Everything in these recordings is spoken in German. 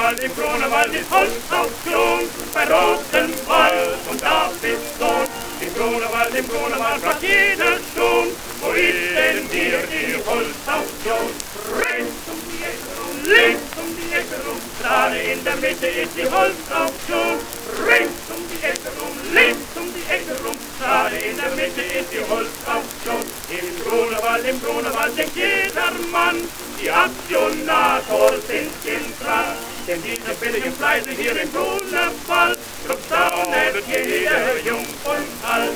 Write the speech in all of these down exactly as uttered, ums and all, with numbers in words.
Grunewald, im Grunewald ist Holzauktion, bei Rotenwald und Davids Sohn. Im Grunewald, im Grunewald fragt jeder schon, wo ist denn hier die Holzauktion? Rechts um die Ecke rum, links um die Ecke rum, gerade in der Mitte ist die Holzauktion. Rechts um die Ecke rum, links um die Ecke rum, gerade in der Mitte ist die Holzauktion. Im Grunewald, im Grunewald denkt jeder Mann, die Aktionator sind im Dran. Denn diese billigen Preise hier im Grunewald, drum staunet jeder Jung und alt.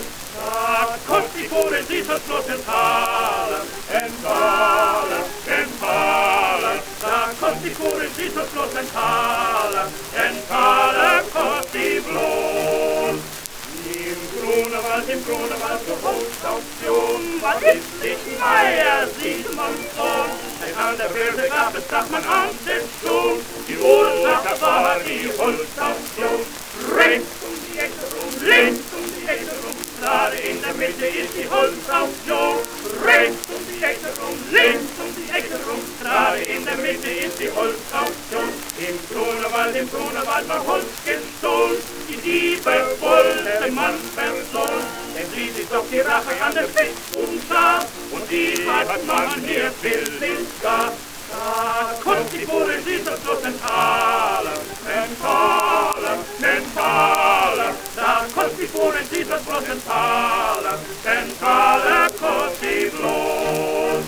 Da kostet die Kohle, sie soll bloß ein Taler, ein Taler, ein Taler. Da kostet die Kohle, sie soll bloß ein Taler, ein Taler kostet die bloß. Im Grunewald, im Grunewald zur Holzauktion, was ist sich Meier, Siegmunds Sohn? An der Börse gab es, sagt man, an den Schon. Die Ursache war die Holzauktion. Rechts um die Ecke rum, links um die Ecke rum, gerade in der Mitte ist die Holzauktion. Rechts um die Ecke rum, links um die Ecke rum, gerade in der Mitte ist die Holzauktion. Im Grunewald, im Grunewald war Holz gestohlen, die Diebe wollten man versohlen. Denn sie sich doch die Rache an der Festung sah, und die hat man hier billig gar. Da kostet die Kohle, sie soll bloß ein Taler, ein Taler, ein Taler. Da kostet die Kohle, sie soll bloß ein Taler, ein Taler kostet die bloß.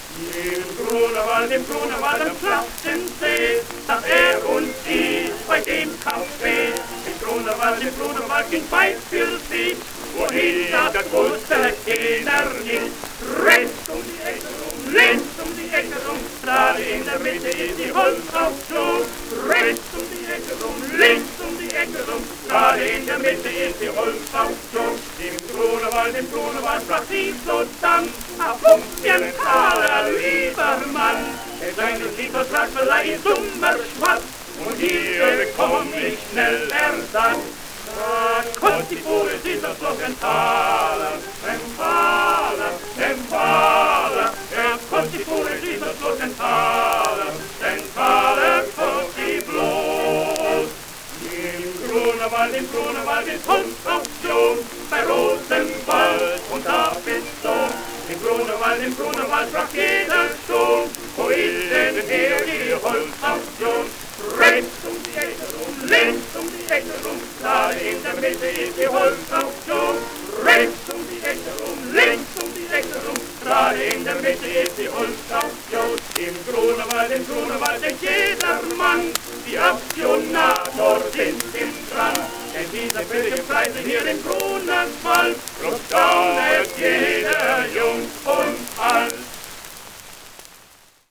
Im Grunewald, im Grunewald am Schlachtensee, sagt er und sie bei dem Café. Im Grunewald, im Grunewald ging weit für sie, wohin das wusste keiner nicht. Rechts um die Ecke rum, links um die Ecke rum, gerade in der Mitte ist die Holzauktion. Rechts um die Ecke rum, links um die Ecke rum, gerade in der Mitte ist die Holzauktion. Im Grunewald, im Grunewald sprach sie so dann, ach, fünfzehn Taler, lieber Mann. Der seine Liefertragsverleih ist dummer Schwarz, und hier bekomm ich schnell Ersatz. Da kostet die Kohle, sie soll bloß ein Taler, ein Taler, ein Taler. Er kostet die Kohle, sie soll bloß ein Taler, ein Taler kostet die bloß. Im Grunewald, im Grunewald ist Holzauktion, bei Rotenwald und Davids Sohn. Im Grunewald, im Grunewald fragt jeder schon, wo ist denn hier die Holzauktion? Rechts um die Ecke rum, links um die Ecke rum, gerade in der Mitte ist die Holzauktion. Rechts um die Ecke rum, links um die Ecke rum, gerade in der Mitte ist die Holzauktion. Im Grunewald, im Grunewald denkt jeder Mann, die Aktionator sind im Dran. Denn diese billigen Preise hier im Grunewald,